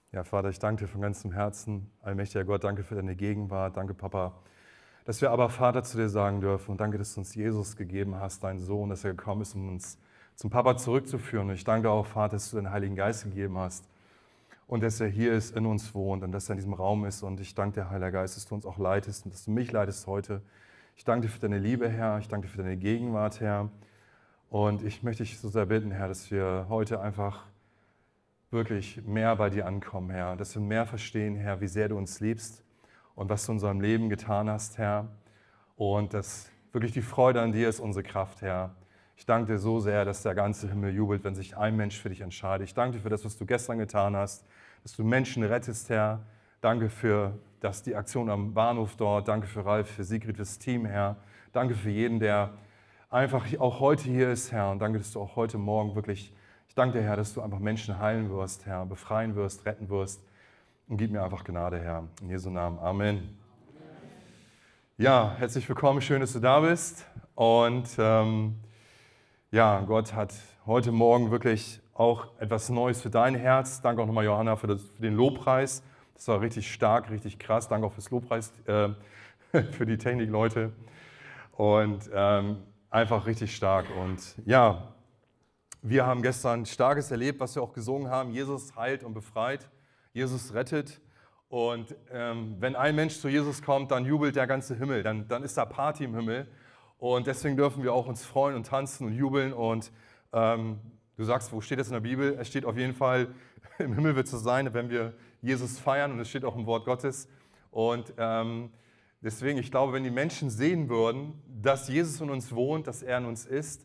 Ja, Vater, ich danke dir von ganzem Herzen. Allmächtiger Gott, danke für deine Gegenwart. Danke, Papa, dass wir aber Vater zu dir sagen dürfen. Und danke, dass du uns Jesus gegeben hast, deinen Sohn, dass er gekommen ist, um uns zum Papa zurückzuführen. Und ich danke auch, Vater, dass du den Heiligen Geist gegeben hast und dass er hier ist, in uns wohnt und dass er in diesem Raum ist. Und ich danke dir, Heiliger Geist, dass du uns auch leitest und dass du mich leitest heute. Ich danke dir für deine Liebe, Herr. Ich danke dir für deine Gegenwart, Herr. Und ich möchte dich so sehr bitten, Herr, dass wir heute einfach wirklich mehr bei dir ankommen, Herr. Dass wir mehr verstehen, Herr, wie sehr du uns liebst und was du in unserem Leben getan hast, Herr. Und dass wirklich die Freude an dir ist unsere Kraft, Herr. Ich danke dir so sehr, dass der ganze Himmel jubelt, wenn sich ein Mensch für dich entscheidet. Ich danke dir für das, was du gestern getan hast, dass du Menschen rettest, Herr. Danke für die Aktion am Bahnhof dort. Danke für Ralf, für Sigrid, fürs Team, Herr. Danke für jeden, der einfach auch heute hier ist, Herr. Und danke, dass du auch heute Morgen wirklich, ich danke dir, Herr, dass du einfach Menschen heilen wirst, Herr, befreien wirst, retten wirst. Und gib mir einfach Gnade, Herr. In Jesu Namen. Amen. Ja, herzlich willkommen. Schön, dass du da bist. Und ja, Gott hat heute Morgen wirklich auch etwas Neues für dein Herz. Danke auch nochmal, Johanna, für den Lobpreis. Das war richtig stark, richtig krass. Danke auch fürs Lobpreis, für die Technikleute. Und einfach richtig stark. Und ja, wir haben gestern Starkes erlebt, was wir auch gesungen haben. Jesus heilt und befreit. Jesus rettet. Und wenn ein Mensch zu Jesus kommt, dann jubelt der ganze Himmel. Dann ist da Party im Himmel. Und deswegen dürfen wir auch uns freuen und tanzen und jubeln. Und du sagst, wo steht das in der Bibel? Es steht auf jeden Fall, im Himmel wird es so sein, wenn wir Jesus feiern. Und es steht auch im Wort Gottes. Und deswegen, ich glaube, wenn die Menschen sehen würden, dass Jesus in uns wohnt, dass er in uns ist,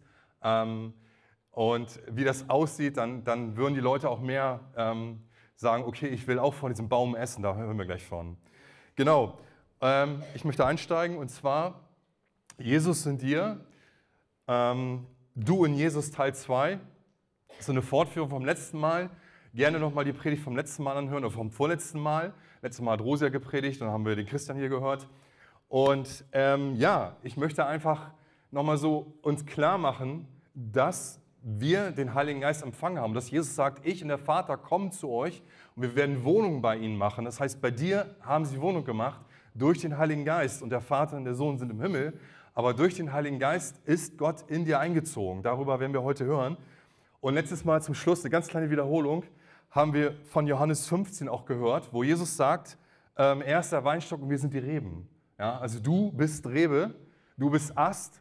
und wie das aussieht, dann würden die Leute auch mehr sagen, okay, ich will auch von diesem Baum essen, da hören wir gleich von. Genau, ich möchte einsteigen und zwar Jesus in dir, du in Jesus Teil 2, so eine Fortführung vom letzten Mal. Gerne nochmal die Predigt vom letzten Mal anhören oder vom vorletzten Mal. Letztes Mal hat Rosia gepredigt, dann haben wir den Christian hier gehört. Und ja, ich möchte einfach nochmal so uns klar machen, dass wir den Heiligen Geist empfangen haben, dass Jesus sagt, ich und der Vater kommen zu euch und wir werden Wohnung bei ihnen machen. Das heißt, bei dir haben sie Wohnung gemacht durch den Heiligen Geist und der Vater und der Sohn sind im Himmel, aber durch den Heiligen Geist ist Gott in dir eingezogen. Darüber werden wir heute hören. Und letztes Mal zum Schluss, eine ganz kleine Wiederholung, haben wir von Johannes 15 auch gehört, wo Jesus sagt, er ist der Weinstock und wir sind die Reben. Ja, also du bist Rebe, du bist Ast,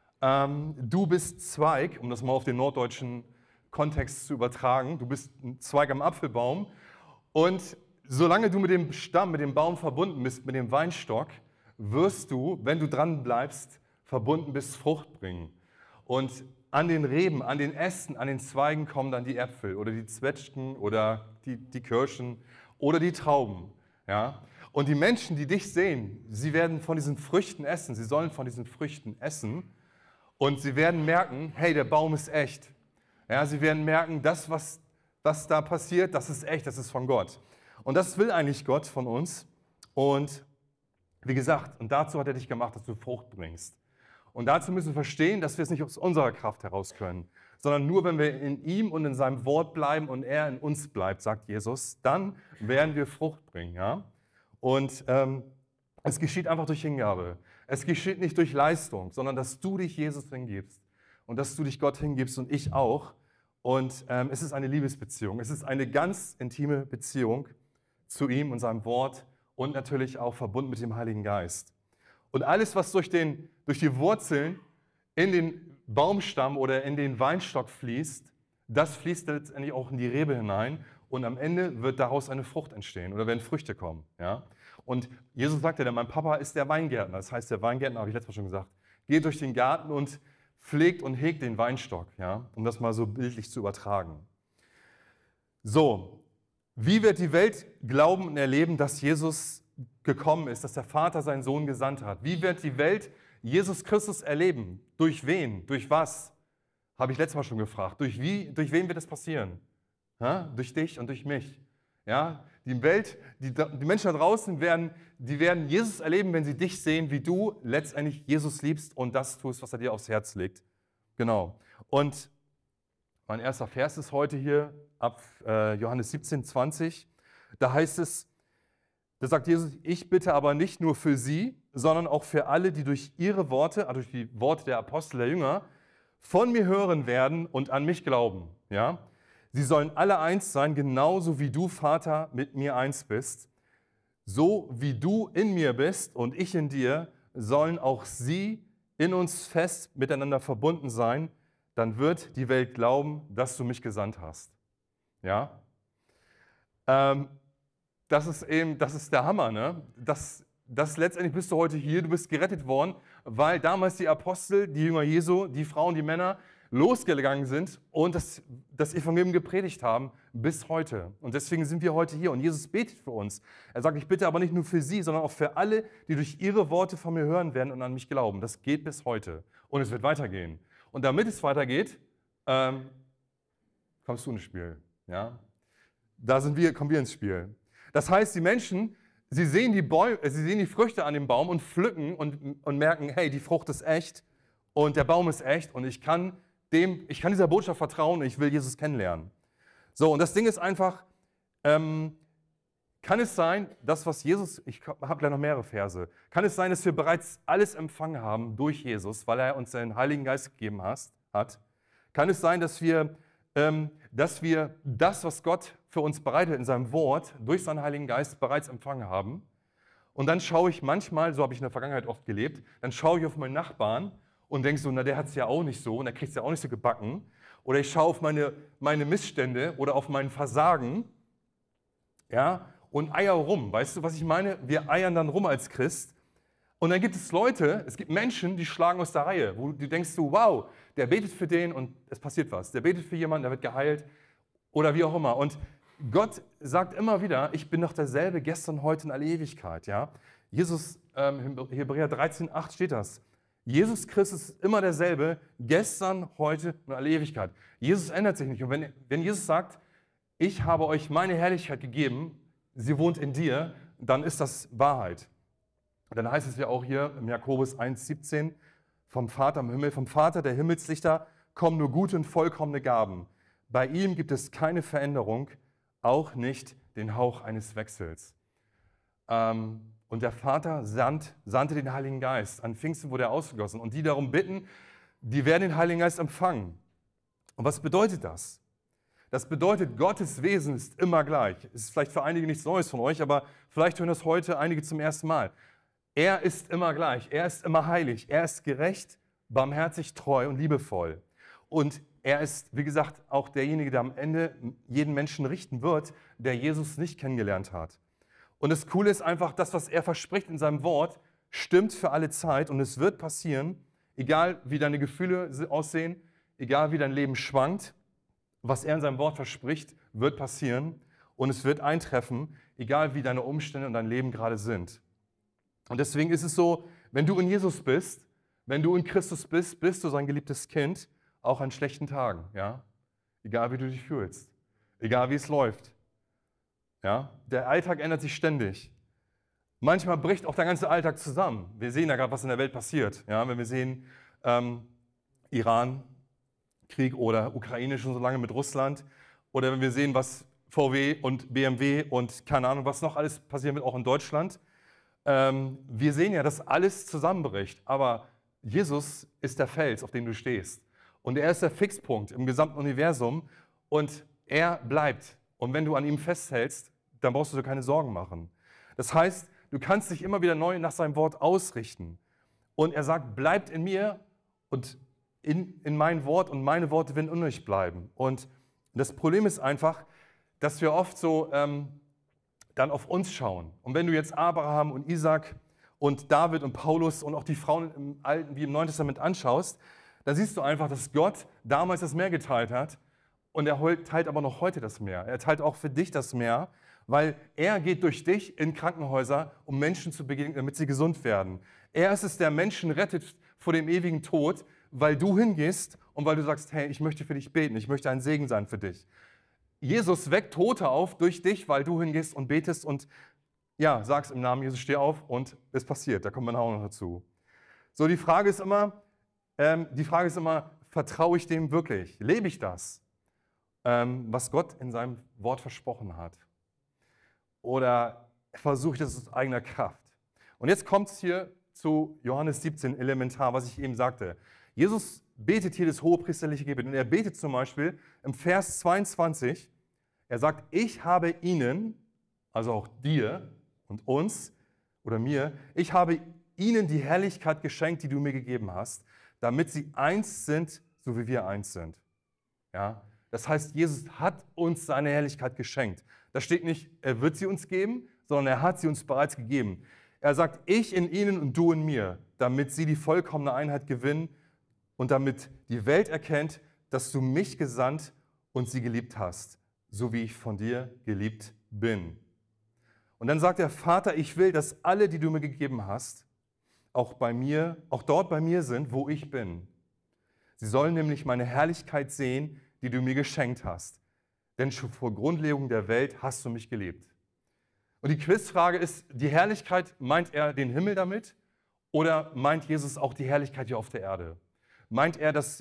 du bist Zweig, um das mal auf den norddeutschen Kontext zu übertragen. Du bist ein Zweig am Apfelbaum. Und solange du mit dem Stamm, mit dem Baum verbunden bist, mit dem Weinstock, wirst du, wenn du dran bleibst, verbunden bist, Frucht bringen. Und an den Reben, an den Ästen, an den Zweigen kommen dann die Äpfel oder die Zwetschgen oder die Kirschen oder die Trauben. Ja? Und die Menschen, die dich sehen, sie werden von diesen Früchten essen. Sie sollen von diesen Früchten essen. Und sie werden merken, hey, der Baum ist echt. Ja, sie werden merken, das, was da passiert, das ist echt, das ist von Gott. Und das will eigentlich Gott von uns. Und wie gesagt, und dazu hat er dich gemacht, dass du Frucht bringst. Und dazu müssen wir verstehen, dass wir es nicht aus unserer Kraft heraus können, sondern nur, wenn wir in ihm und in seinem Wort bleiben und er in uns bleibt, sagt Jesus, dann werden wir Frucht bringen. Ja? Und es geschieht einfach durch Hingabe. Es geschieht nicht durch Leistung, sondern dass du dich Jesus hingibst und dass du dich Gott hingibst und ich auch. Und es ist eine Liebesbeziehung. Es ist eine ganz intime Beziehung zu ihm und seinem Wort und natürlich auch verbunden mit dem Heiligen Geist. Und alles, was durch die Wurzeln in den Baumstamm oder in den Weinstock fließt, das fließt letztendlich auch in die Rebe hinein und am Ende wird daraus eine Frucht entstehen oder werden Früchte kommen. Ja? Und Jesus sagte dann, mein Papa ist der Weingärtner. Das heißt, der Weingärtner, habe ich letztes Mal schon gesagt, geht durch den Garten und pflegt und hegt den Weinstock, ja? Um das mal so bildlich zu übertragen. So, wie wird die Welt glauben und erleben, dass Jesus gekommen ist, dass der Vater seinen Sohn gesandt hat? Wie wird die Welt Jesus Christus erleben? Durch wen? Durch was? Habe ich letztes Mal schon gefragt. Durch wen wird das passieren? Ja? Durch dich und durch mich. Ja? Die Welt, die Menschen da draußen werden Jesus erleben, wenn sie dich sehen, wie du letztendlich Jesus liebst und das tust, was er dir aufs Herz legt. Genau. Und mein erster Vers ist heute hier ab Johannes 17, 20. Da heißt es, da sagt Jesus, ich bitte aber nicht nur für sie, sondern auch für alle, die durch ihre Worte, also durch die Worte der Apostel, der Jünger, von mir hören werden und an mich glauben. Ja? Sie sollen alle eins sein, genauso wie du, Vater, mit mir eins bist. So wie du in mir bist und ich in dir, sollen auch sie in uns fest miteinander verbunden sein. Dann wird die Welt glauben, dass du mich gesandt hast. Ja? Das ist der Hammer, ne? Das letztendlich bist du heute hier, du bist gerettet worden, weil damals die Apostel, die Jünger Jesu, die Frauen, die Männer losgegangen sind und das Evangelium gepredigt haben bis heute. Und deswegen sind wir heute hier und Jesus betet für uns. Er sagt, ich bitte aber nicht nur für sie, sondern auch für alle, die durch ihre Worte von mir hören werden und an mich glauben. Das geht bis heute und es wird weitergehen. Und damit es weitergeht, kommst du ins Spiel. Ja? Kommen wir ins Spiel. Das heißt, die Menschen, sie sehen die Früchte an dem Baum und pflücken und merken, hey, die Frucht ist echt und der Baum ist echt und ich kann dieser Botschaft vertrauen und ich will Jesus kennenlernen. So, und das Ding ist einfach, kann es sein, ich habe gleich noch mehrere Verse, kann es sein, dass wir bereits alles empfangen haben durch Jesus, weil er uns den Heiligen Geist gegeben hat? Kann es sein, dass wir das, was Gott für uns bereitet in seinem Wort, durch seinen Heiligen Geist bereits empfangen haben? Und dann schaue ich manchmal, so habe ich in der Vergangenheit oft gelebt, dann schaue ich auf meinen Nachbarn und denke so, na, der hat es ja auch nicht so und der kriegt es ja auch nicht so gebacken. Oder ich schaue auf meine Missstände oder auf mein Versagen, ja, und eier rum. Weißt du, was ich meine? Wir eiern dann rum als Christ. Und dann gibt es gibt Menschen, die schlagen aus der Reihe, wo du denkst so, wow, der betet für den und es passiert was. Der betet für jemanden, der wird geheilt oder wie auch immer. Und Gott sagt immer wieder, ich bin doch derselbe gestern, heute in alle Ewigkeit. Ja? Jesus, Hebräer 13,8 steht das. Jesus Christus ist immer derselbe, gestern, heute und in alle Ewigkeit. Jesus ändert sich nicht. Und wenn Jesus sagt, ich habe euch meine Herrlichkeit gegeben, sie wohnt in dir, dann ist das Wahrheit. Und dann heißt es ja auch hier im Jakobus 1,17, vom Vater im Himmel, vom Vater der Himmelslichter kommen nur gute und vollkommene Gaben. Bei ihm gibt es keine Veränderung, auch nicht den Hauch eines Wechsels. Und der Vater sandte den Heiligen Geist. An Pfingsten wurde er ausgegossen. Und die darum bitten, die werden den Heiligen Geist empfangen. Und was bedeutet das? Das bedeutet, Gottes Wesen ist immer gleich. Es ist vielleicht für einige nichts Neues von euch, aber vielleicht hören das heute einige zum ersten Mal. Er ist immer gleich, er ist immer heilig, er ist gerecht, barmherzig, treu und liebevoll. Und er ist, wie gesagt, auch derjenige, der am Ende jeden Menschen richten wird, der Jesus nicht kennengelernt hat. Und das Coole ist einfach, das, was er verspricht in seinem Wort, stimmt für alle Zeit und es wird passieren, egal wie deine Gefühle aussehen, egal wie dein Leben schwankt, was er in seinem Wort verspricht, wird passieren und es wird eintreffen, egal wie deine Umstände und dein Leben gerade sind. Und deswegen ist es so, wenn du in Jesus bist, wenn du in Christus bist, bist du sein geliebtes Kind, auch an schlechten Tagen, ja? Egal wie du dich fühlst, egal wie es läuft. Ja? Der Alltag ändert sich ständig. Manchmal bricht auch der ganze Alltag zusammen. Wir sehen ja gerade, was in der Welt passiert. Ja? Wenn wir sehen, Iran, Krieg oder Ukraine schon so lange mit Russland, oder wenn wir sehen, was VW und BMW und keine Ahnung, was noch alles passiert wird, auch in Deutschland. Wir sehen ja, dass alles zusammenbricht, aber Jesus ist der Fels, auf dem du stehst. Und er ist der Fixpunkt im gesamten Universum und er bleibt. Und wenn du an ihm festhältst, dann brauchst du dir keine Sorgen machen. Das heißt, du kannst dich immer wieder neu nach seinem Wort ausrichten. Und er sagt, bleibt in mir und in mein Wort und meine Worte werden in euch bleiben. Und das Problem ist einfach, dass wir oft so dann auf uns schauen. Und wenn du jetzt Abraham und Isaac und David und Paulus und auch die Frauen im Alten wie im Neuen Testament anschaust, dann siehst du einfach, dass Gott damals das Meer geteilt hat und er teilt aber noch heute das Meer. Er teilt auch für dich das Meer, weil er geht durch dich in Krankenhäuser, um Menschen zu begegnen, damit sie gesund werden. Er ist es, der Menschen rettet vor dem ewigen Tod, weil du hingehst und weil du sagst, hey, ich möchte für dich beten, ich möchte ein Segen sein für dich. Jesus weckt Tote auf durch dich, weil du hingehst und betest und ja, sagst im Namen Jesus, steh auf und es passiert. Da kommt man auch noch dazu. So, die Frage ist immer, vertraue ich dem wirklich? Lebe ich das, was Gott in seinem Wort versprochen hat? oder versuche ich das aus eigener Kraft? Und jetzt kommt es hier zu Johannes 17 elementar, was ich eben sagte. Jesus betet hier das hohepriesterliche Gebet und er betet zum Beispiel im Vers 22, er sagt, ich habe ihnen, also auch dir und uns oder mir, ich habe ihnen die Herrlichkeit geschenkt, die du mir gegeben hast, damit sie eins sind, so wie wir eins sind. Ja? Das heißt, Jesus hat uns seine Herrlichkeit geschenkt. Da steht nicht, er wird sie uns geben, sondern er hat sie uns bereits gegeben. Er sagt, ich in ihnen und du in mir, damit sie die vollkommene Einheit gewinnen und damit die Welt erkennt, dass du mich gesandt und sie geliebt hast, so wie ich von dir geliebt bin. Und dann sagt er, Vater, ich will, dass alle, die du mir gegeben hast, auch dort bei mir sind, wo ich bin. Sie sollen nämlich meine Herrlichkeit sehen, die du mir geschenkt hast. Denn schon vor Grundlegung der Welt hast du mich geliebt. Und die Quizfrage ist, die Herrlichkeit, meint er den Himmel damit oder meint Jesus auch die Herrlichkeit hier auf der Erde? Meint er, dass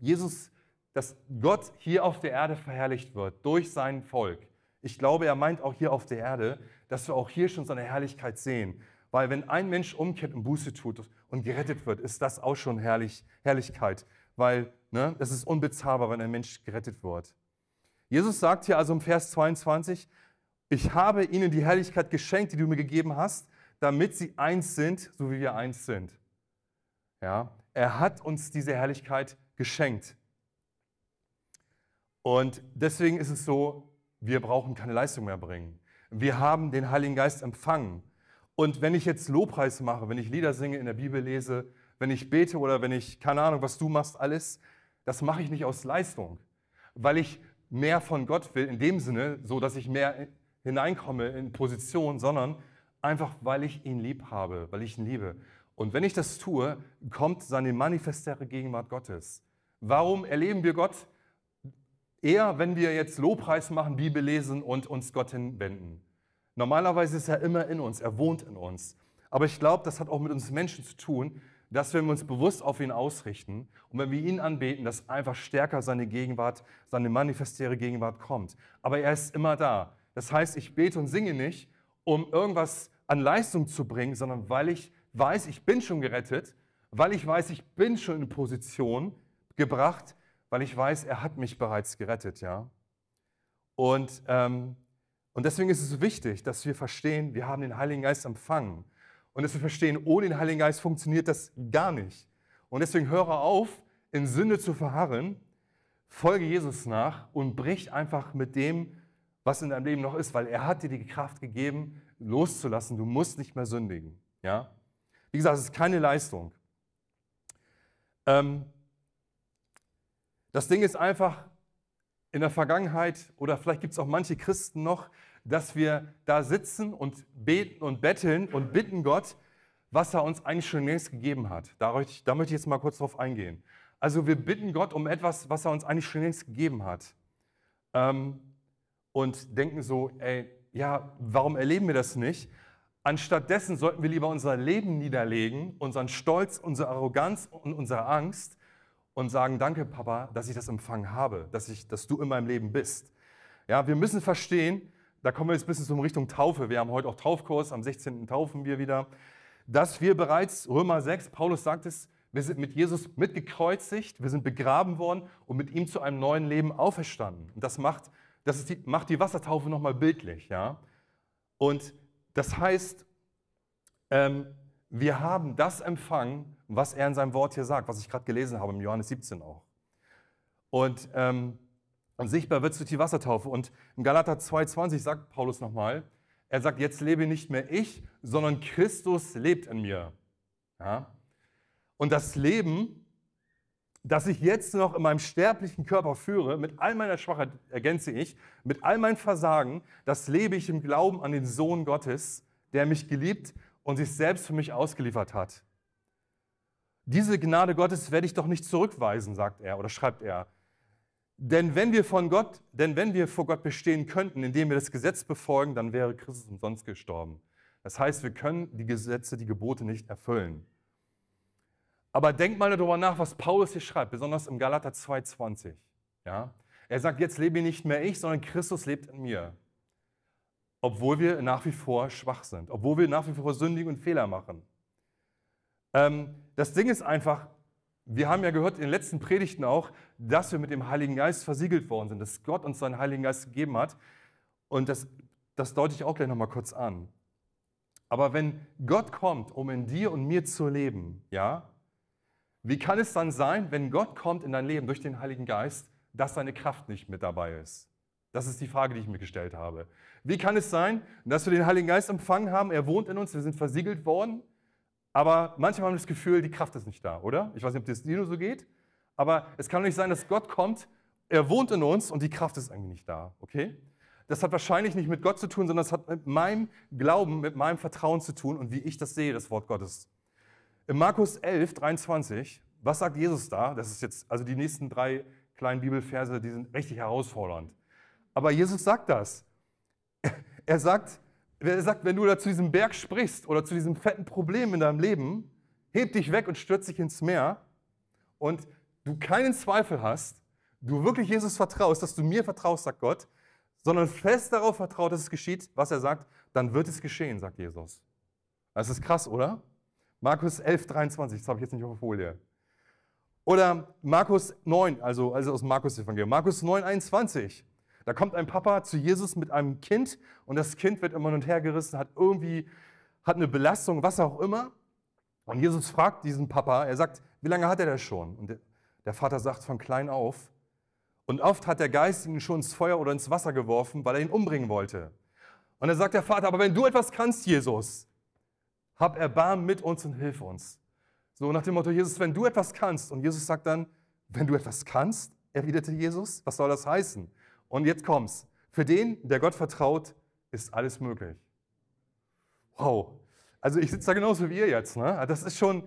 Gott hier auf der Erde verherrlicht wird durch sein Volk? Ich glaube, er meint auch hier auf der Erde, dass wir auch hier schon seine Herrlichkeit sehen. Weil wenn ein Mensch umkehrt und Buße tut und gerettet wird, ist das auch schon Herrlichkeit. Weil es ist unbezahlbar, wenn ein Mensch gerettet wird. Jesus sagt hier also im Vers 22, ich habe ihnen die Herrlichkeit geschenkt, die du mir gegeben hast, damit sie eins sind, so wie wir eins sind. Ja, er hat uns diese Herrlichkeit geschenkt. Und deswegen ist es so, wir brauchen keine Leistung mehr bringen. Wir haben den Heiligen Geist empfangen. Und wenn ich jetzt Lobpreis mache, wenn ich Lieder singe, in der Bibel lese, wenn ich bete oder wenn ich, keine Ahnung, was du machst, alles, das mache ich nicht aus Leistung, weil ich mehr von Gott will, in dem Sinne, so dass ich mehr hineinkomme in Position, sondern einfach, weil ich ihn lieb habe, weil ich ihn liebe. Und wenn ich das tue, kommt seine manifestäre Gegenwart Gottes. Warum erleben wir Gott? Eher, wenn wir jetzt Lobpreis machen, Bibel lesen und uns Gott hinwenden. Normalerweise ist er immer in uns, er wohnt in uns. Aber ich glaube, das hat auch mit uns Menschen zu tun, dass wenn wir uns bewusst auf ihn ausrichten und wenn wir ihn anbeten, dass einfach stärker seine Gegenwart, seine manifestäre Gegenwart kommt. Aber er ist immer da. Das heißt, ich bete und singe nicht, um irgendwas an Leistung zu bringen, sondern weil ich weiß, ich bin schon gerettet, weil ich weiß, ich bin schon in Position gebracht, weil ich weiß, er hat mich bereits gerettet. Ja? Und deswegen ist es so wichtig, dass wir verstehen, wir haben den Heiligen Geist empfangen. Und dass wir verstehen, ohne den Heiligen Geist funktioniert das gar nicht. Und deswegen höre auf, in Sünde zu verharren, folge Jesus nach und brich einfach mit dem, was in deinem Leben noch ist, weil er hat dir die Kraft gegeben, loszulassen. Du musst nicht mehr sündigen. Ja? Wie gesagt, es ist keine Leistung. Das Ding ist einfach, in der Vergangenheit, oder vielleicht gibt es auch manche Christen noch, dass wir da sitzen und beten und betteln und bitten Gott, was er uns eigentlich schon längst gegeben hat. Da möchte ich jetzt mal kurz drauf eingehen. Also wir bitten Gott um etwas, was er uns eigentlich schon längst gegeben hat. Und denken so, warum erleben wir das nicht? Anstattdessen sollten wir lieber unser Leben niederlegen, unseren Stolz, unsere Arroganz und unsere Angst und sagen, danke Papa, dass ich das empfangen habe, dass du in meinem Leben bist. Ja, wir müssen verstehen, da kommen wir jetzt ein bisschen so in Richtung Taufe, wir haben heute auch Taufkurs, am 16. taufen wir wieder, dass wir bereits, Römer 6, Paulus sagt es, wir sind mit Jesus mitgekreuzigt, wir sind begraben worden und mit ihm zu einem neuen Leben auferstanden. Und das macht die Wassertaufe nochmal bildlich. Ja? Und das heißt, wir haben das empfangen, was er in seinem Wort hier sagt, was ich gerade gelesen habe, im Johannes 17 auch. Und sichtbar wird es durch die Wassertaufe. Und im Galater 2,20 sagt Paulus nochmal, er sagt, jetzt lebe nicht mehr ich, sondern Christus lebt in mir. Ja? Und das Leben, das ich jetzt noch in meinem sterblichen Körper führe, mit all meiner Schwachheit, ergänze ich, mit all meinem Versagen, das lebe ich im Glauben an den Sohn Gottes, der mich geliebt und sich selbst für mich ausgeliefert hat. Diese Gnade Gottes werde ich doch nicht zurückweisen, sagt er oder schreibt er. Denn wenn wir vor Gott bestehen könnten, indem wir das Gesetz befolgen, dann wäre Christus umsonst gestorben. Das heißt, wir können die Gesetze, die Gebote nicht erfüllen. Aber denkt mal darüber nach, was Paulus hier schreibt, besonders im Galater 2,20. Ja? Er sagt, jetzt lebe nicht mehr ich, sondern Christus lebt in mir. obwohl wir nach wie vor schwach sind, obwohl wir nach wie vor sündigen und Fehler machen. Das Ding ist einfach, wir haben ja gehört in den letzten Predigten auch, dass wir mit dem Heiligen Geist versiegelt worden sind, dass Gott uns seinen Heiligen Geist gegeben hat. Und das deute ich auch gleich nochmal kurz an. Aber wenn Gott kommt, um in dir und mir zu leben, ja, wie kann es dann sein, wenn Gott kommt in dein Leben durch den Heiligen Geist, dass seine Kraft nicht mit dabei ist? Das ist die Frage, die ich mir gestellt habe. Wie kann es sein, dass wir den Heiligen Geist empfangen haben, er wohnt in uns, wir sind versiegelt worden, aber manchmal haben wir das Gefühl, die Kraft ist nicht da, oder? Ich weiß nicht, ob das dir so geht, aber es kann doch nicht sein, dass Gott kommt, er wohnt in uns und die Kraft ist irgendwie nicht da, okay? Das hat wahrscheinlich nicht mit Gott zu tun, sondern es hat mit meinem Glauben, mit meinem Vertrauen zu tun und wie ich das sehe, das Wort Gottes. In Markus 11, 23, was sagt Jesus da? Das ist jetzt, also die nächsten 3 kleinen Bibelverse, die sind richtig herausfordernd. Aber Jesus sagt das. Er sagt, wenn du da zu diesem Berg sprichst oder zu diesem fetten Problem in deinem Leben, heb dich weg und stürz dich ins Meer und du keinen Zweifel hast, du wirklich Jesus vertraust, dass du mir vertraust, sagt Gott, sondern fest darauf vertraut, dass es geschieht, was er sagt, dann wird es geschehen, sagt Jesus. Das ist krass, oder? Markus 11, 23, das habe ich jetzt nicht auf der Folie. Oder Markus 9, also aus dem Markus-Evangelium, Markus 9, 21. Da kommt ein Papa zu Jesus mit einem Kind und das Kind wird immer hin und her gerissen, hat eine Belastung, was auch immer. Und Jesus fragt diesen Papa, er sagt, wie lange hat er das schon? Und der Vater sagt, von klein auf. Und oft hat der Geist ihn schon ins Feuer oder ins Wasser geworfen, weil er ihn umbringen wollte. Und dann sagt der Vater, aber wenn du etwas kannst, Jesus, hab Erbarmen mit uns und hilf uns. So nach dem Motto, Jesus, wenn du etwas kannst. Und Jesus sagt dann, wenn du etwas kannst, erwiderte Jesus, was soll das heißen? Und jetzt kommt's. Für den, der Gott vertraut, ist alles möglich. Wow. Also ich sitze da genauso wie ihr jetzt. Ne? Das ist schon,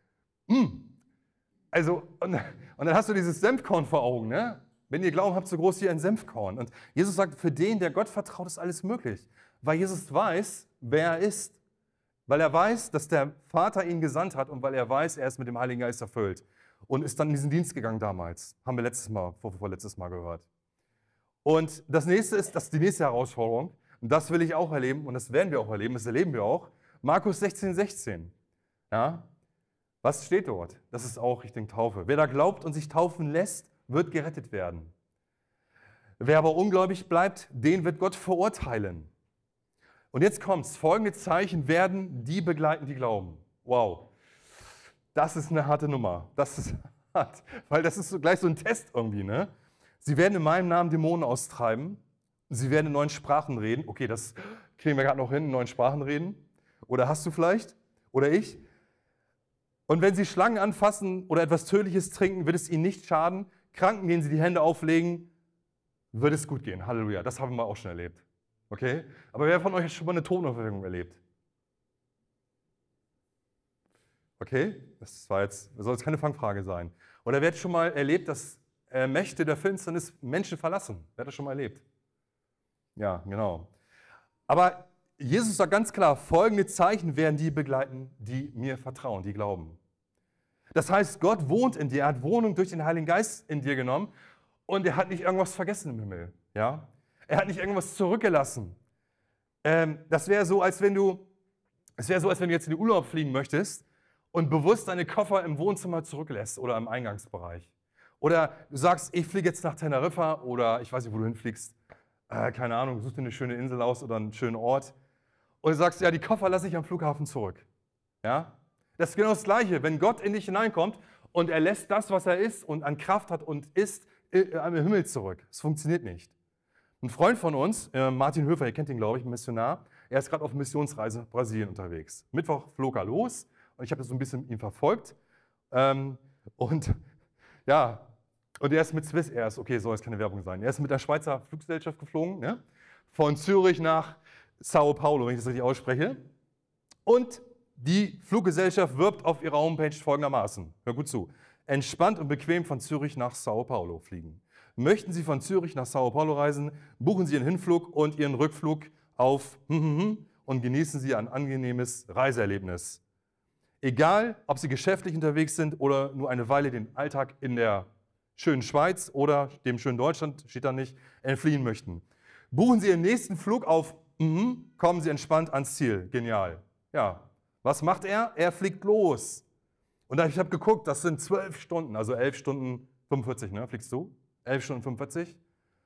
Also, und dann hast du dieses Senfkorn vor Augen. Ne? Wenn ihr Glauben habt, so groß wie ein Senfkorn. Und Jesus sagt, für den, der Gott vertraut, ist alles möglich. Weil Jesus weiß, wer er ist. Weil er weiß, dass der Vater ihn gesandt hat und weil er weiß, er ist mit dem Heiligen Geist erfüllt. Und ist dann in diesen Dienst gegangen damals. Haben wir vorletztes Mal gehört. Und das nächste ist die nächste Herausforderung. Und das will ich auch erleben und das werden wir auch erleben, das erleben wir auch. Markus 16, 16. Ja? Was steht dort? Das ist auch Richtung Taufe. Wer da glaubt und sich taufen lässt, wird gerettet werden. Wer aber ungläubig bleibt, den wird Gott verurteilen. Und jetzt kommt's. Folgende Zeichen werden die begleiten, die glauben. Wow. Das ist eine harte Nummer. Das ist hart. Weil das ist gleich so ein Test irgendwie, ne? Sie werden in meinem Namen Dämonen austreiben. Sie werden in neuen Sprachen reden. Okay, das kriegen wir gerade noch hin, in neuen Sprachen reden. Oder hast du vielleicht? Oder ich? Und wenn sie Schlangen anfassen oder etwas Tödliches trinken, wird es ihnen nicht schaden. Kranken, denen sie die Hände auflegen, wird es gut gehen. Halleluja. Das haben wir auch schon erlebt. Okay? Aber wer von euch hat schon mal eine Totenauferweckung erlebt? Okay? Das soll jetzt keine Fangfrage sein. Oder wer hat schon mal erlebt, dass Mächte der Finsternis Menschen verlassen? Wer hat das schon mal erlebt? Ja, genau. Aber Jesus sagt ganz klar, folgende Zeichen werden die begleiten, die mir vertrauen, die glauben. Das heißt, Gott wohnt in dir, er hat Wohnung durch den Heiligen Geist in dir genommen und er hat nicht irgendwas vergessen im Himmel. Ja? Er hat nicht irgendwas zurückgelassen. Das wäre so, als wenn du jetzt in den Urlaub fliegen möchtest und bewusst deine Koffer im Wohnzimmer zurücklässt oder im Eingangsbereich. Oder du sagst, ich fliege jetzt nach Teneriffa oder ich weiß nicht, wo du hinfliegst. Keine Ahnung, such dir eine schöne Insel aus oder einen schönen Ort. Und du sagst, ja, die Koffer lasse ich am Flughafen zurück. Ja? Das ist genau das Gleiche, wenn Gott in dich hineinkommt und er lässt das, was er ist und an Kraft hat und ist, am Himmel zurück. Es funktioniert nicht. Ein Freund von uns, Martin Höfer, ihr kennt ihn, glaube ich, ein Missionar, er ist gerade auf Missionsreise nach Brasilien unterwegs. Mittwoch flog er los und ich habe das so ein bisschen ihn verfolgt. Und er ist mit Swiss Air, okay, soll jetzt keine Werbung sein. Er ist mit der Schweizer Fluggesellschaft geflogen, ne? Von Zürich nach Sao Paulo, wenn ich das richtig ausspreche. Und die Fluggesellschaft wirbt auf ihrer Homepage folgendermaßen. Hör gut zu. Entspannt und bequem von Zürich nach Sao Paulo fliegen. Möchten Sie von Zürich nach Sao Paulo reisen, buchen Sie Ihren Hinflug und Ihren Rückflug auf und genießen Sie ein angenehmes Reiseerlebnis. Egal, ob Sie geschäftlich unterwegs sind oder nur eine Weile den Alltag in der schönen Schweiz oder dem schönen Deutschland, steht da nicht, entfliehen möchten. Buchen Sie Ihren nächsten Flug auf kommen Sie entspannt ans Ziel. Genial. Ja, was macht er? Er fliegt los. Und ich habe geguckt, das sind 12 Stunden, also 11 Stunden 45, ne, fliegst du? 11 Stunden 45,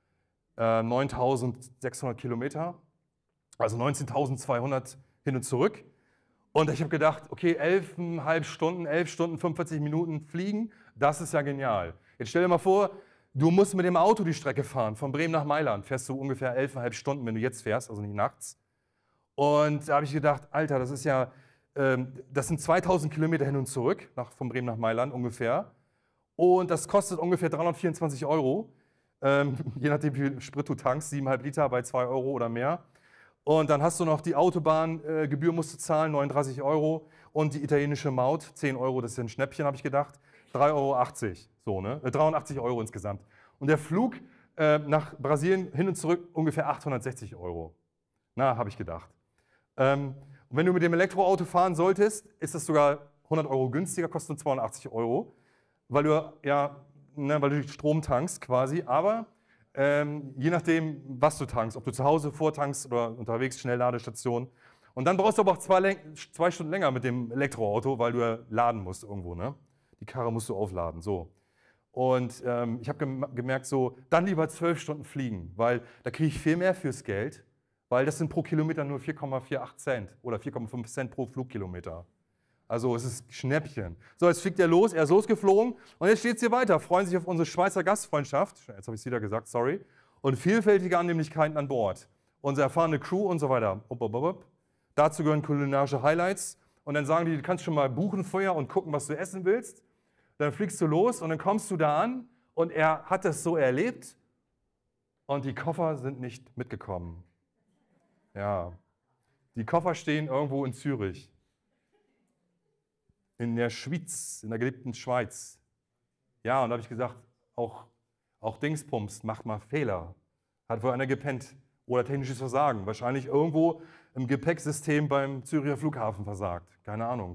9.600 Kilometer, also 19.200 hin und zurück. Und ich habe gedacht, okay, 11,5 Stunden, 11 Stunden 45 Minuten fliegen, das ist ja genial. Jetzt stell dir mal vor, du musst mit dem Auto die Strecke fahren, von Bremen nach Mailand. Fährst du ungefähr 11,5 Stunden, wenn du jetzt fährst, also nicht nachts. Und da habe ich gedacht, Alter, das ist ja, das sind 2.000 Kilometer hin und zurück, von Bremen nach Mailand ungefähr. Und das kostet ungefähr 324 Euro, je nachdem wie viel Sprit du tankst, 7,5 Liter bei 2 Euro oder mehr. Und dann hast du noch die Autobahngebühr, musst du zahlen, 39 Euro. Und die italienische Maut, 10 Euro, das ist ein Schnäppchen, habe ich gedacht. 3,80 Euro, so, ne? 83 Euro insgesamt. Und der Flug nach Brasilien hin und zurück ungefähr 860 Euro. Na, habe ich gedacht. Und wenn du mit dem Elektroauto fahren solltest, ist das sogar 100 Euro günstiger, kostet nur 82 Euro, weil du ja, ne, weil du Strom tankst quasi. Aber je nachdem, was du tankst, ob du zu Hause vortankst oder unterwegs, Schnellladestation. Und dann brauchst du aber auch 2 Stunden länger mit dem Elektroauto, weil du ja laden musst irgendwo, ne? Die Karre musst du aufladen, so. Und ich habe gemerkt, so, dann lieber 12 Stunden fliegen, weil da kriege ich viel mehr fürs Geld, weil das sind pro Kilometer nur 4,48 Cent oder 4,5 Cent pro Flugkilometer. Also es ist Schnäppchen. So, jetzt fliegt er los, er ist losgeflogen und jetzt steht es hier weiter. Freuen sich auf unsere Schweizer Gastfreundschaft, jetzt habe ich es wieder gesagt, sorry, und vielfältige Annehmlichkeiten an Bord. Unsere erfahrene Crew und so weiter. Dazu gehören kulinarische Highlights und dann sagen die, du kannst schon mal buchen vorher und gucken, was du essen willst. Dann fliegst du los und dann kommst du da an und er hat das so erlebt und die Koffer sind nicht mitgekommen. Ja, die Koffer stehen irgendwo in Zürich. In der Schweiz, in der geliebten Schweiz. Ja, und da habe ich gesagt, auch Dingsbums macht mal Fehler. Hat wohl einer gepennt oder technisches Versagen. Wahrscheinlich irgendwo im Gepäcksystem beim Züricher Flughafen versagt. Keine Ahnung.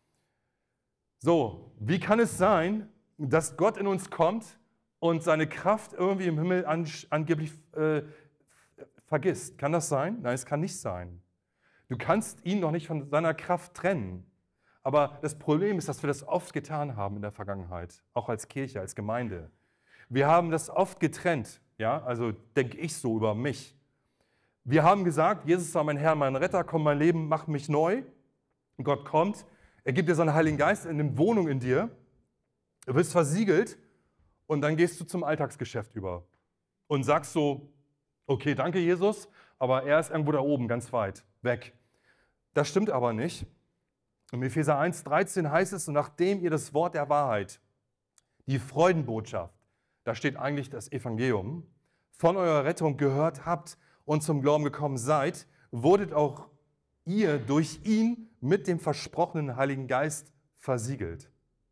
So, wie kann es sein, dass Gott in uns kommt und seine Kraft irgendwie im Himmel angeblich vergisst? Kann das sein? Nein, es kann nicht sein. Du kannst ihn noch nicht von seiner Kraft trennen. Aber das Problem ist, dass wir das oft getan haben in der Vergangenheit, auch als Kirche, als Gemeinde. Wir haben das oft getrennt, ja, also denke ich so über mich. Wir haben gesagt, Jesus sei mein Herr, mein Retter, komm mein Leben, mach mich neu. Und Gott kommt, er gibt dir seinen Heiligen Geist, er nimmt Wohnung in dir, du wirst versiegelt und dann gehst du zum Alltagsgeschäft über und sagst so, okay, danke Jesus, aber er ist irgendwo da oben, ganz weit weg. Das stimmt aber nicht. Im Epheser 1,13 heißt es, und nachdem ihr das Wort der Wahrheit, die Freudenbotschaft, da steht eigentlich das Evangelium, von eurer Rettung gehört habt und zum Glauben gekommen seid, wurdet auch ihr durch ihn mit dem versprochenen Heiligen Geist versiegelt.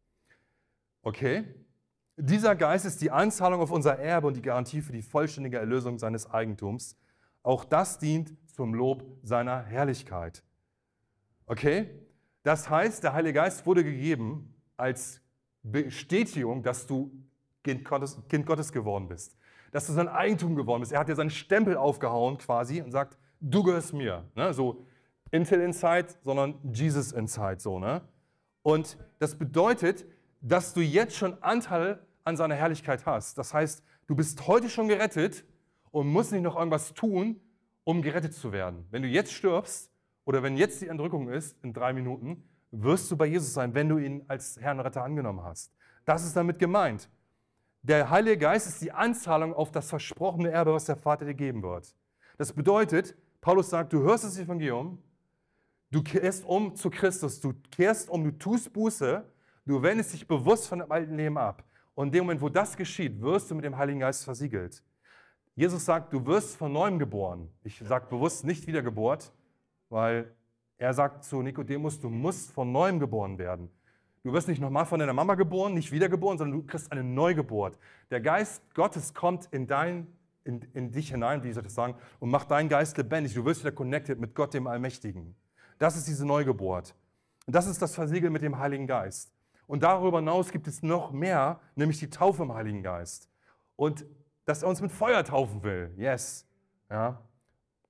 Okay? Dieser Geist ist die Anzahlung auf unser Erbe und die Garantie für die vollständige Erlösung seines Eigentums. Auch das dient zum Lob seiner Herrlichkeit. Okay? Das heißt, der Heilige Geist wurde gegeben als Bestätigung, dass du Kind Gottes geworden bist. Dass du sein Eigentum geworden bist. Er hat dir seinen Stempel aufgehauen quasi und sagt, du gehörst mir. Ne? So Intel Inside, sondern Jesus Inside. So, ne? Und das bedeutet, dass du jetzt schon Anteil an seiner Herrlichkeit hast. Das heißt, du bist heute schon gerettet und musst nicht noch irgendwas tun, um gerettet zu werden. Wenn du jetzt stirbst, oder wenn jetzt die Entrückung ist, in 3 Minuten, wirst du bei Jesus sein, wenn du ihn als Herrn und Retter angenommen hast. Das ist damit gemeint. Der Heilige Geist ist die Anzahlung auf das versprochene Erbe, was der Vater dir geben wird. Das bedeutet, Paulus sagt, du hörst das Evangelium, du kehrst um zu Christus, du kehrst um, du tust Buße, du wendest dich bewusst von dem alten Leben ab. Und in dem Moment, wo das geschieht, wirst du mit dem Heiligen Geist versiegelt. Jesus sagt, du wirst von Neuem geboren. Ich sage bewusst nicht wiedergeboren, weil er sagt zu Nikodemus, du musst von Neuem geboren werden. Du wirst nicht nochmal von deiner Mama geboren, nicht wiedergeboren, sondern du kriegst eine Neugeburt. Der Geist Gottes kommt in dich hinein, wie soll ich das sagen, und macht deinen Geist lebendig. Du wirst wieder connected mit Gott, dem Allmächtigen. Das ist diese Neugeburt. Und das ist das Versiegeln mit dem Heiligen Geist. Und darüber hinaus gibt es noch mehr, nämlich die Taufe im Heiligen Geist. Und dass er uns mit Feuer taufen will. Yes. Ja.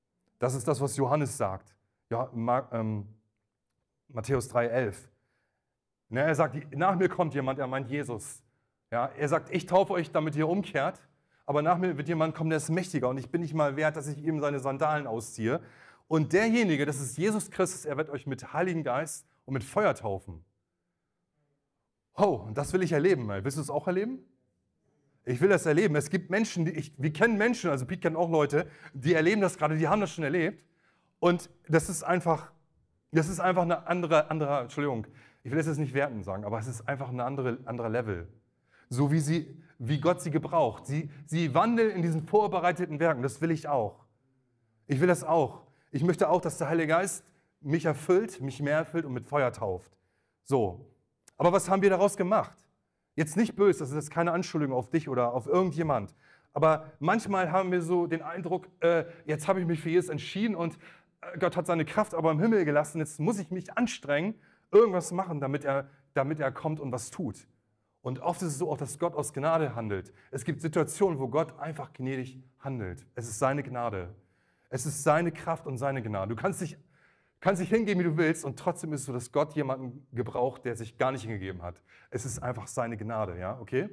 Das ist das, was Johannes sagt. Ja, Matthäus 3,11. Ja, er sagt, nach mir kommt jemand, er meint Jesus. Ja, er sagt, ich taufe euch, damit ihr umkehrt, aber nach mir wird jemand kommen, der ist mächtiger und ich bin nicht mal wert, dass ich ihm seine Sandalen ausziehe. Und derjenige, das ist Jesus Christus, er wird euch mit Heiligen Geist und mit Feuer taufen. Oh, und das will ich erleben. Willst du es auch erleben? Ich will das erleben. Es gibt Menschen, wir kennen Menschen, also Piet kennt auch Leute, die erleben das gerade, die haben das schon erlebt. Und das ist einfach eine andere, Entschuldigung, ich will das jetzt nicht werten sagen, aber es ist einfach ein anderer Level. So wie Gott sie gebraucht. Sie wandeln in diesen vorbereiteten Werken, das will ich auch. Ich will das auch. Ich möchte auch, dass der Heilige Geist mich erfüllt, mich mehr erfüllt und mit Feuer tauft. So. Aber was haben wir daraus gemacht? Jetzt nicht böse, das ist jetzt keine Anschuldigung auf dich oder auf irgendjemand. Aber manchmal haben wir so den Eindruck, jetzt habe ich mich für Jesus entschieden und Gott hat seine Kraft aber im Himmel gelassen. Jetzt muss ich mich anstrengen, irgendwas machen, damit er kommt und was tut. Und oft ist es so auch, dass Gott aus Gnade handelt. Es gibt Situationen, wo Gott einfach gnädig handelt. Es ist seine Gnade. Es ist seine Kraft und seine Gnade. Du kannst dich hingeben, wie du willst, und trotzdem ist es so, dass Gott jemanden gebraucht, der sich gar nicht hingegeben hat. Es ist einfach seine Gnade, ja, okay?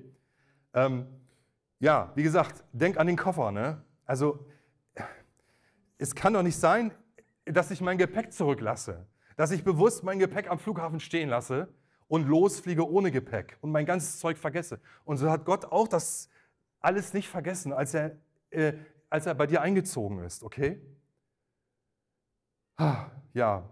Ja, wie gesagt, denk an den Koffer, ne? Also, es kann doch nicht sein, dass ich mein Gepäck zurücklasse, dass ich bewusst mein Gepäck am Flughafen stehen lasse und losfliege ohne Gepäck und mein ganzes Zeug vergesse. Und so hat Gott auch das alles nicht vergessen, als er bei dir eingezogen ist, okay? Ja.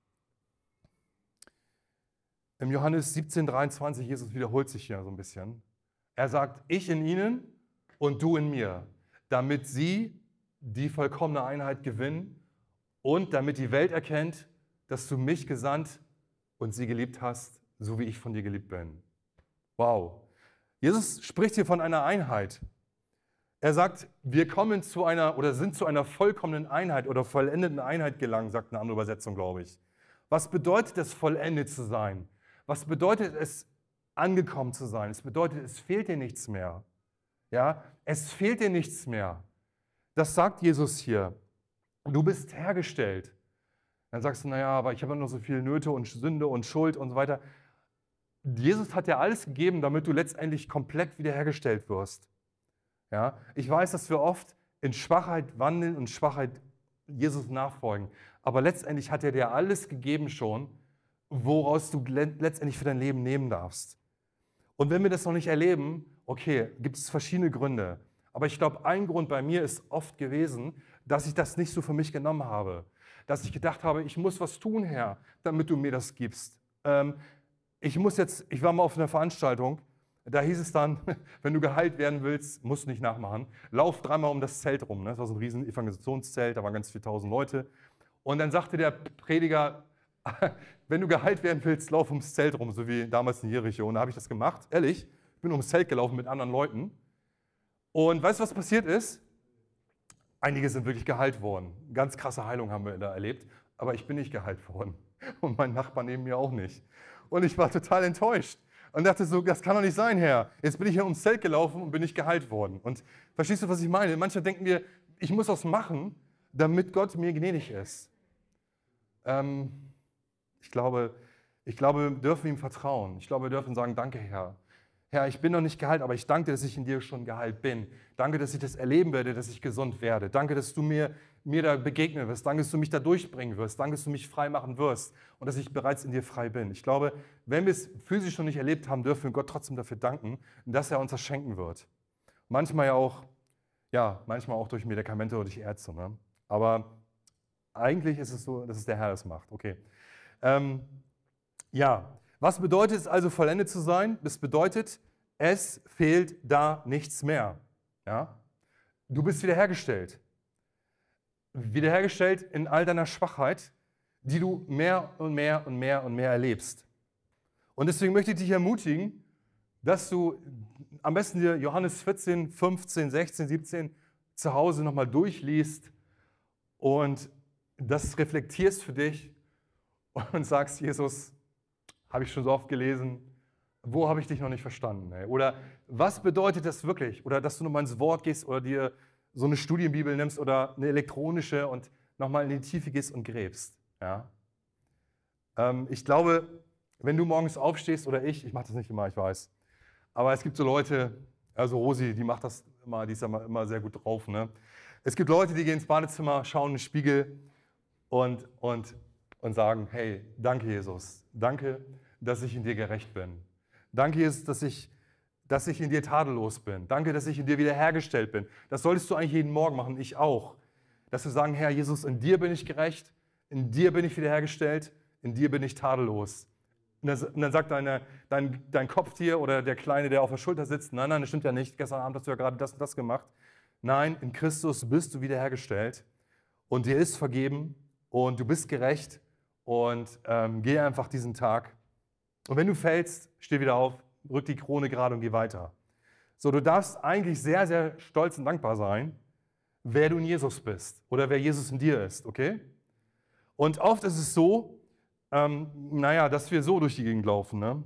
Im Johannes 17,23, Jesus wiederholt sich hier so ein bisschen. Er sagt, ich in ihnen und du in mir, damit sie die vollkommene Einheit gewinnen und damit die Welt erkennt, dass du mich gesandt und sie geliebt hast, so wie ich von dir geliebt bin. Wow. Jesus spricht hier von einer Einheit. Er sagt, wir kommen sind zu einer vollkommenen Einheit oder vollendeten Einheit gelangt, sagt eine andere Übersetzung, glaube ich. Was bedeutet es, vollendet zu sein? Was bedeutet es, angekommen zu sein? Es bedeutet, es fehlt dir nichts mehr. Ja, es fehlt dir nichts mehr. Das sagt Jesus hier. Du bist hergestellt. Dann sagst du, naja, aber ich habe noch so viele Nöte und Sünde und Schuld und so weiter. Jesus hat dir alles gegeben, damit du letztendlich komplett wiederhergestellt wirst. Ja, ich weiß, dass wir oft in Schwachheit wandeln und Schwachheit Jesus nachfolgen. Aber letztendlich hat er dir alles gegeben schon, woraus du letztendlich für dein Leben nehmen darfst. Und wenn wir das noch nicht erleben, okay, gibt es verschiedene Gründe. Aber ich glaube, ein Grund bei mir ist oft gewesen, dass ich das nicht so für mich genommen habe. Dass ich gedacht habe, ich muss was tun, Herr, damit du mir das gibst. Ich war mal auf einer Veranstaltung, da hieß es dann, wenn du geheilt werden willst, musst du nicht nachmachen, lauf dreimal um das Zelt rum. Das war so ein riesen Evangelisationszelt, da waren ganz 4.000 Leute. Und dann sagte der Prediger, wenn du geheilt werden willst, lauf ums Zelt rum, so wie damals in Jericho. Und da habe ich das gemacht, ehrlich, ich bin ums Zelt gelaufen mit anderen Leuten. Und weißt du, was passiert ist? Einige sind wirklich geheilt worden. Ganz krasse Heilung haben wir da erlebt, aber ich bin nicht geheilt worden. Und mein Nachbar neben mir auch nicht. Und ich war total enttäuscht. Und dachte so, das kann doch nicht sein, Herr. Jetzt bin ich hier ums Zelt gelaufen und bin nicht geheilt worden. Und verstehst du, was ich meine? Manchmal denken wir, ich muss was machen, damit Gott mir gnädig ist. Ich glaube, wir dürfen ihm vertrauen. Ich glaube, wir dürfen sagen, danke, Herr. Herr, ich bin noch nicht geheilt, aber ich danke dir, dass ich in dir schon geheilt bin. Danke, dass ich das erleben werde, dass ich gesund werde. Danke, dass du mir da begegnen wirst. Danke, dass du mich da durchbringen wirst. Danke, dass du mich frei machen wirst und dass ich bereits in dir frei bin. Ich glaube, wenn wir es physisch noch nicht erlebt haben, dürfen wir Gott trotzdem dafür danken, dass er uns das schenken wird. Manchmal auch durch Medikamente oder durch Ärzte. Ne? Aber eigentlich ist es so, dass es der Herr das macht. Okay. Was bedeutet es also, vollendet zu sein? Das bedeutet, es fehlt da nichts mehr. Ja? Du bist wiederhergestellt. Wiederhergestellt in all deiner Schwachheit, die du mehr und mehr und mehr und mehr erlebst. Und deswegen möchte ich dich ermutigen, dass du am besten dir Johannes 14, 15, 16, 17 zu Hause nochmal durchliest und das reflektierst für dich und sagst, Jesus, habe ich schon so oft gelesen, wo habe ich dich noch nicht verstanden? Ey? Oder was bedeutet das wirklich? Oder dass du nochmal ins Wort gehst oder dir so eine Studienbibel nimmst oder eine elektronische und nochmal in die Tiefe gehst und gräbst. Ja? Ich glaube, wenn du morgens aufstehst oder ich mache das nicht immer, ich weiß, aber es gibt so Leute, also Rosi, die macht das immer, die ist immer sehr gut drauf. Ne? Es gibt Leute, die gehen ins Badezimmer, schauen in den Spiegel und sagen, hey, danke Jesus, danke, dass ich in dir gerecht bin. Danke Jesus, dass ich in dir tadellos bin. Danke, dass ich in dir wiederhergestellt bin. Das solltest du eigentlich jeden Morgen machen, ich auch. Dass wir sagen, Herr Jesus, in dir bin ich gerecht, in dir bin ich wiederhergestellt, in dir bin ich tadellos. Und dann sagt dein Kopftier oder der Kleine, der auf der Schulter sitzt, nein, das stimmt ja nicht, gestern Abend hast du ja gerade das und das gemacht. Nein, in Christus bist du wiederhergestellt und dir ist vergeben und du bist gerecht und geh einfach diesen Tag. Und wenn du fällst, steh wieder auf, rück die Krone gerade und geh weiter. So, du darfst eigentlich sehr, sehr stolz und dankbar sein, wer du in Jesus bist oder wer Jesus in dir ist, okay? Und oft ist es so, dass wir so durch die Gegend laufen, ne?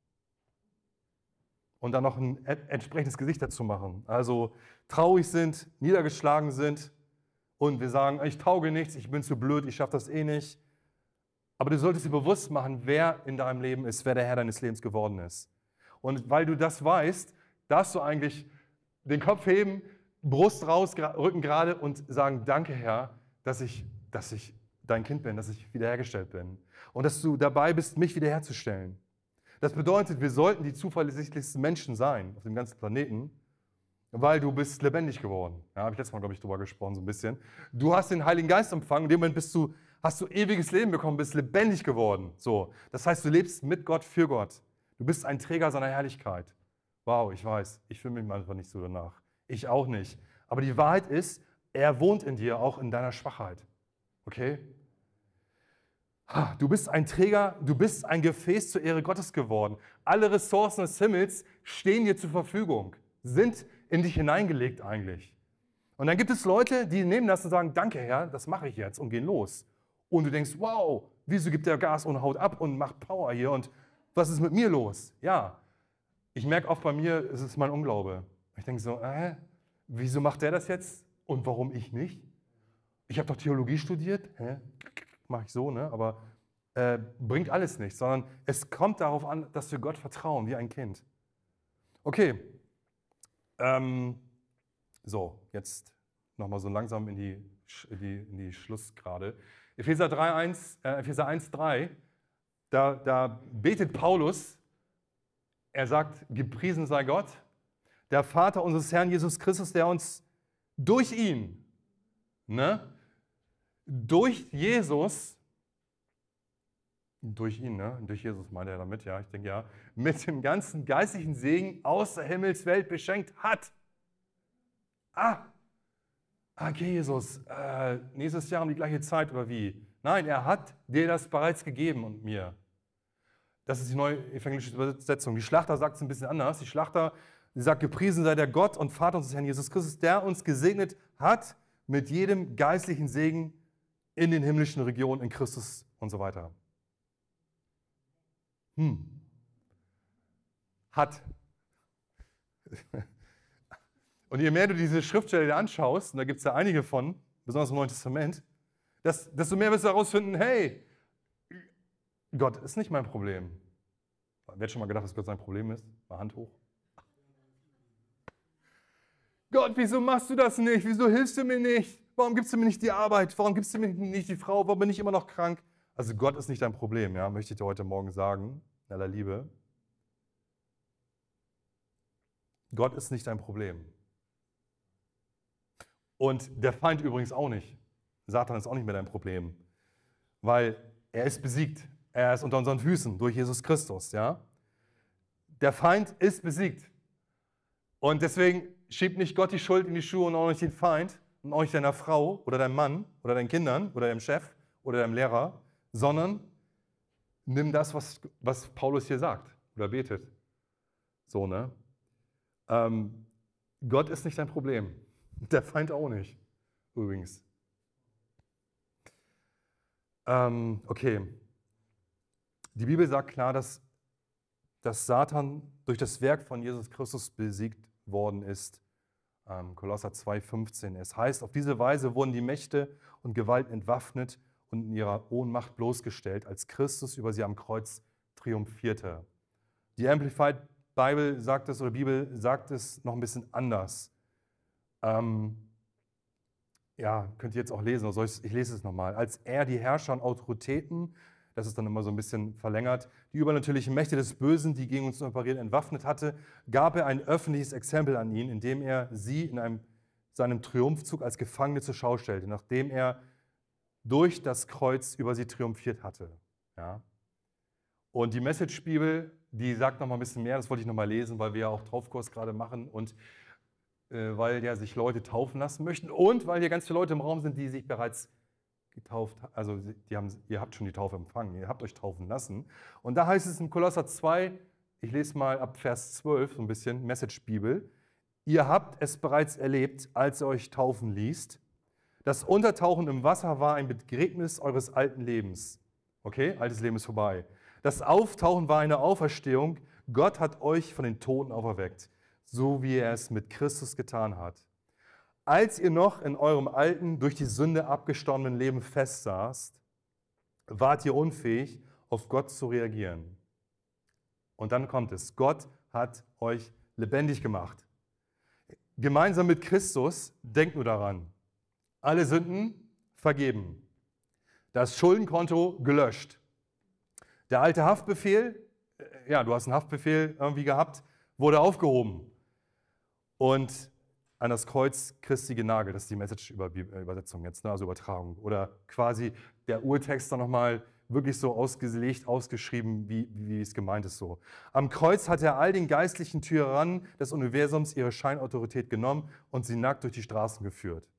Und dann noch ein entsprechendes Gesicht dazu machen. Also traurig sind, niedergeschlagen sind und wir sagen, ich tauge nichts, ich bin zu blöd, ich schaffe das eh nicht. Aber du solltest dir bewusst machen, wer in deinem Leben ist, wer der Herr deines Lebens geworden ist. Und weil du das weißt, darfst du eigentlich den Kopf heben, Brust raus, Rücken gerade und sagen, danke Herr, dass ich dein Kind bin, dass ich wiederhergestellt bin. Und dass du dabei bist, mich wiederherzustellen. Das bedeutet, wir sollten die zuversichtlichsten Menschen sein auf dem ganzen Planeten, weil du bist lebendig geworden. Ja, habe ich letztes Mal, glaube ich, drüber gesprochen, so ein bisschen. Du hast den Heiligen Geist empfangen, in dem Moment hast du ewiges Leben bekommen, bist lebendig geworden. So. Das heißt, du lebst mit Gott, für Gott. Du bist ein Träger seiner Herrlichkeit. Wow, ich weiß, ich fühle mich manchmal nicht so danach. Ich auch nicht. Aber die Wahrheit ist, er wohnt in dir, auch in deiner Schwachheit. Okay? Du bist ein Träger, du bist ein Gefäß zur Ehre Gottes geworden. Alle Ressourcen des Himmels stehen dir zur Verfügung, sind in dich hineingelegt eigentlich. Und dann gibt es Leute, die nehmen das und sagen, danke Herr, das mache ich jetzt und gehen los. Und du denkst, wow, wieso gibt der Gas und haut ab und macht Power hier und was ist mit mir los? Ja, ich merke oft bei mir, es ist mein Unglaube. Ich denke so, wieso macht der das jetzt und warum ich nicht? Ich habe doch Theologie studiert, mache ich so, ne? Aber bringt alles nichts, sondern es kommt darauf an, dass wir Gott vertrauen, wie ein Kind. Okay, so, jetzt nochmal so langsam in die Schlussgrade. Epheser 1,3, da betet Paulus, er sagt, gepriesen sei Gott, der Vater unseres Herrn Jesus Christus, der uns durch ihn, durch Jesus, durch Jesus meint er damit, ja, ich denke ja, mit dem ganzen geistlichen Segen aus der Himmelswelt beschenkt hat. Okay, Jesus, nächstes Jahr um die gleiche Zeit oder wie? Nein, er hat dir das bereits gegeben und mir. Das ist die neue evangelische Übersetzung. Die Schlachter sagt es ein bisschen anders. Die Schlachter, sie sagt, gepriesen sei der Gott und Vater unseres Herrn Jesus Christus, der uns gesegnet hat mit jedem geistlichen Segen in den himmlischen Regionen in Christus und so weiter. Hat. Und je mehr du diese Schriftstelle anschaust, und da gibt es ja einige von, besonders im Neuen Testament, desto mehr wirst du herausfinden, hey, Gott ist nicht mein Problem. Wer hat schon mal gedacht, dass Gott sein Problem ist? Mal Hand hoch. Gott, wieso machst du das nicht? Wieso hilfst du mir nicht? Warum gibst du mir nicht die Arbeit? Warum gibst du mir nicht die Frau? Warum bin ich immer noch krank? Also Gott ist nicht dein Problem, ja, möchte ich dir heute Morgen sagen, in aller Liebe. Gott ist nicht dein Problem. Und der Feind übrigens auch nicht. Satan ist auch nicht mehr dein Problem, weil er ist besiegt. Er ist unter unseren Füßen durch Jesus Christus, ja. Der Feind ist besiegt. Und deswegen schiebt nicht Gott die Schuld in die Schuhe und auch nicht den Feind und auch nicht deiner Frau oder deinem Mann oder deinen Kindern oder deinem Chef oder deinem Lehrer, sondern nimm das, was Paulus hier sagt oder betet. So, ne? Gott ist nicht dein Problem. Der Feind auch nicht, übrigens. Okay. Die Bibel sagt klar, dass Satan durch das Werk von Jesus Christus besiegt worden ist. Kolosser 2,15. Es heißt, auf diese Weise wurden die Mächte und Gewalten entwaffnet und in ihrer Ohnmacht bloßgestellt, als Christus über sie am Kreuz triumphierte. Die Amplified Bible sagt es, oder Bibel sagt es noch ein bisschen anders. Ja, könnt ihr jetzt auch lesen, oder ich lese es nochmal. Als er die Herrscher und Autoritäten, das ist dann immer so ein bisschen verlängert, die übernatürlichen Mächte des Bösen, die gegen uns operieren, entwaffnet hatte, gab er ein öffentliches Exempel an ihnen, indem er sie in seinem Triumphzug als Gefangene zur Schau stellte, nachdem er durch das Kreuz über sie triumphiert hatte. Ja. Und die Message-Bibel, die sagt noch mal ein bisschen mehr, das wollte ich noch mal lesen, weil wir ja auch Taufkurs gerade machen und weil ja sich Leute taufen lassen möchten und weil hier ganz viele Leute im Raum sind, die sich bereits getauft, also ihr habt schon die Taufe empfangen, ihr habt euch taufen lassen. Und da heißt es in Kolosser 2, ich lese mal ab Vers 12 so ein bisschen, Message-Bibel, ihr habt es bereits erlebt, als ihr euch taufen ließt. Das Untertauchen im Wasser war ein Begräbnis eures alten Lebens. Okay, altes Leben ist vorbei. Das Auftauchen war eine Auferstehung. Gott hat euch von den Toten auferweckt, so wie er es mit Christus getan hat. Als ihr noch in eurem alten, durch die Sünde abgestorbenen Leben festsaßt, wart ihr unfähig, auf Gott zu reagieren. Und dann kommt es, Gott hat euch lebendig gemacht. Gemeinsam mit Christus, denkt nur daran, alle Sünden vergeben, das Schuldenkonto gelöscht. Der alte Haftbefehl, ja, du hast einen Haftbefehl irgendwie gehabt, wurde aufgehoben und an das Kreuz Christi genagelt. Das ist die Message-Übersetzung jetzt, ne? Also Übertragung. Oder quasi der Urtext dann nochmal wirklich so ausgelegt, ausgeschrieben, wie es gemeint ist so. Am Kreuz hat er all den geistlichen Tyrannen des Universums ihre Scheinautorität genommen und sie nackt durch die Straßen geführt.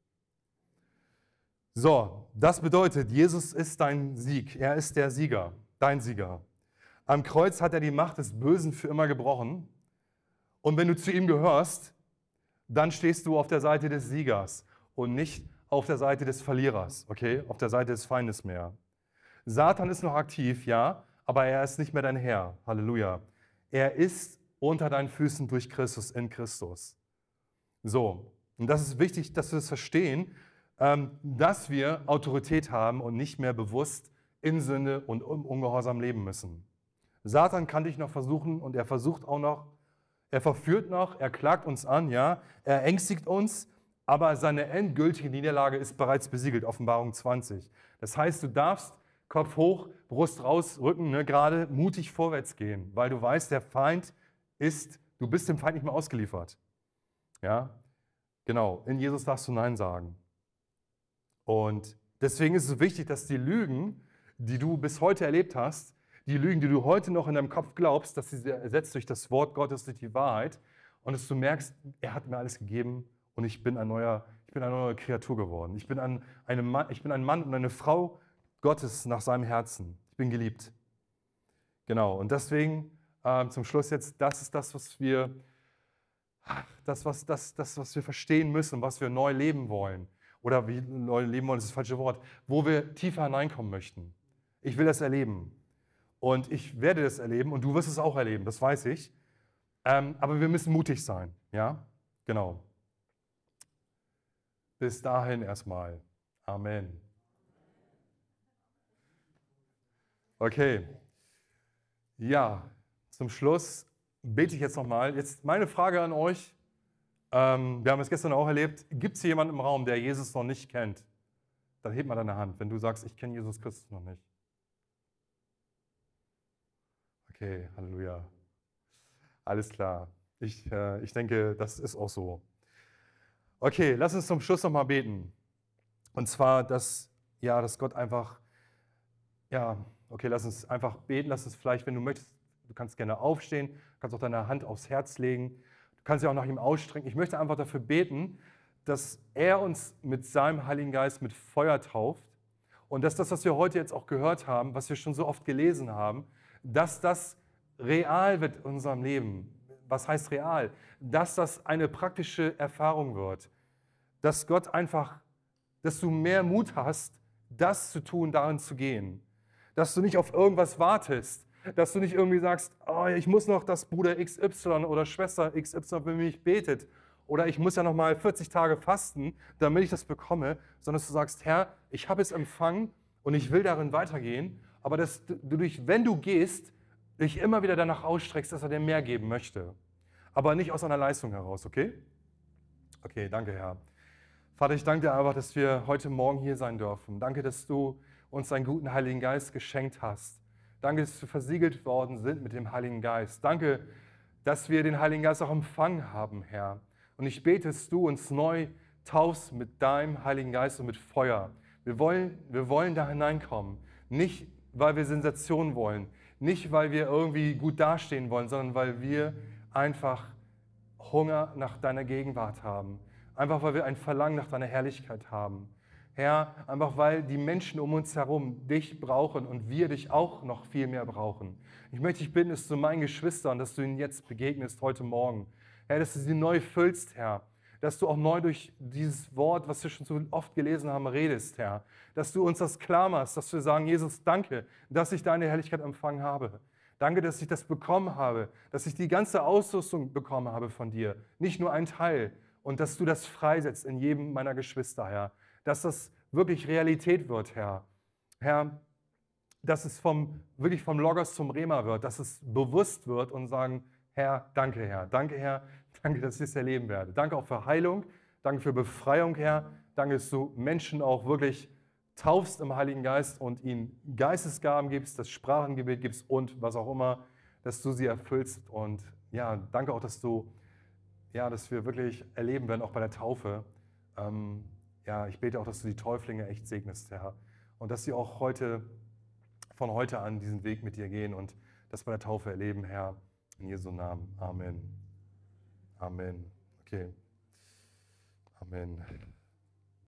So, das bedeutet, Jesus ist dein Sieg. Er ist der Sieger, dein Sieger. Am Kreuz hat er die Macht des Bösen für immer gebrochen. Und wenn du zu ihm gehörst, dann stehst du auf der Seite des Siegers und nicht auf der Seite des Verlierers, okay? Auf der Seite des Feindes mehr. Satan ist noch aktiv, ja, aber er ist nicht mehr dein Herr. Halleluja. Er ist unter deinen Füßen durch Christus, in Christus. So, und das ist wichtig, dass wir das verstehen, dass wir Autorität haben und nicht mehr bewusst in Sünde und ungehorsam leben müssen. Satan kann dich noch versuchen und er versucht auch noch, er verführt noch, er klagt uns an, ja, er ängstigt uns, aber seine endgültige Niederlage ist bereits besiegelt, Offenbarung 20. Das heißt, du darfst Kopf hoch, Brust raus, Rücken gerade mutig vorwärts gehen, weil du weißt, der Feind du bist dem Feind nicht mehr ausgeliefert. Ja, genau, in Jesus darfst du Nein sagen. Und deswegen ist es wichtig, dass die Lügen, die du bis heute erlebt hast, die Lügen, die du heute noch in deinem Kopf glaubst, dass sie ersetzt durch das Wort Gottes, durch die Wahrheit und dass du merkst, er hat mir alles gegeben und ich bin eine neue Kreatur geworden. Ich bin ein Mann und eine Frau Gottes nach seinem Herzen. Ich bin geliebt. Genau, und deswegen zum Schluss jetzt, das ist das, was wir verstehen müssen, was wir neu leben wollen. Oder wie neu leben wollen, ist das falsche Wort, wo wir tiefer hineinkommen möchten. Ich will das erleben. Und ich werde das erleben und du wirst es auch erleben, das weiß ich. Aber wir müssen mutig sein, ja? Genau. Bis dahin erstmal. Amen. Okay. Ja, zum Schluss bete ich jetzt nochmal. Jetzt meine Frage an euch. Wir haben es gestern auch erlebt. Gibt es hier jemanden im Raum, der Jesus noch nicht kennt? Dann heb mal deine Hand, wenn du sagst, ich kenne Jesus Christus noch nicht. Okay, Halleluja. Alles klar. Ich denke, das ist auch so. Okay, lass uns zum Schluss nochmal beten. Und zwar, dass Gott einfach, lass uns einfach beten. Lass uns vielleicht, wenn du möchtest, du kannst gerne aufstehen, kannst auch deine Hand aufs Herz legen. Du kannst dich auch nach ihm ausstrecken. Ich möchte einfach dafür beten, dass er uns mit seinem Heiligen Geist mit Feuer tauft und dass das, was wir heute jetzt auch gehört haben, was wir schon so oft gelesen haben, dass das real wird in unserem Leben. Was heißt real? Dass das eine praktische Erfahrung wird. Dass Gott einfach, dass du mehr Mut hast, das zu tun, darin zu gehen. Dass du nicht auf irgendwas wartest. Dass du nicht irgendwie sagst, oh, ich muss noch, dass Bruder XY oder Schwester XY für mich betet oder ich muss ja nochmal 40 Tage fasten, damit ich das bekomme, sondern dass du sagst, Herr, ich habe es empfangen und ich will darin weitergehen, aber dass du dich, wenn du gehst, dich immer wieder danach ausstreckst, dass er dir mehr geben möchte. Aber nicht aus einer Leistung heraus, okay? Okay, danke, Herr. Vater, ich danke dir einfach, dass wir heute Morgen hier sein dürfen. Danke, dass du uns deinen guten Heiligen Geist geschenkt hast. Danke, dass wir versiegelt worden sind mit dem Heiligen Geist. Danke, dass wir den Heiligen Geist auch empfangen haben, Herr. Und ich bete, dass du uns neu taufst mit deinem Heiligen Geist und mit Feuer. Wir wollen da hineinkommen. Nicht, weil wir Sensation wollen. Nicht, weil wir irgendwie gut dastehen wollen, sondern weil wir einfach Hunger nach deiner Gegenwart haben. Einfach, weil wir ein Verlangen nach deiner Herrlichkeit haben. Herr, einfach weil die Menschen um uns herum dich brauchen und wir dich auch noch viel mehr brauchen. Ich möchte dich bitten, dass du meinen Geschwistern, dass du ihnen jetzt begegnest heute Morgen. Herr, dass du sie neu füllst, Herr. Dass du auch neu durch dieses Wort, was wir schon so oft gelesen haben, redest, Herr. Dass du uns das klar machst, dass wir sagen, Jesus, danke, dass ich deine Herrlichkeit empfangen habe. Danke, dass ich das bekommen habe, dass ich die ganze Ausrüstung bekommen habe von dir. Nicht nur ein Teil. Und dass du das freisetzt in jedem meiner Geschwister, Herr. Dass das wirklich Realität wird, Herr. Herr, dass es wirklich vom Logos zum Rema wird, dass es bewusst wird und sagen, Herr, danke, Herr. Danke, Herr. Danke, dass ich es erleben werde. Danke auch für Heilung. Danke für Befreiung, Herr. Danke, dass du Menschen auch wirklich taufst im Heiligen Geist und ihnen Geistesgaben gibst, das Sprachengebet gibst und was auch immer, dass du sie erfüllst. Und ja, danke auch, dass wir wirklich erleben werden, auch bei der Taufe. Ich bete auch, dass du die Täuflinge echt segnest, Herr. Und dass sie auch von heute an diesen Weg mit dir gehen und das bei der Taufe erleben, Herr. In Jesu Namen. Amen. Amen. Okay. Amen.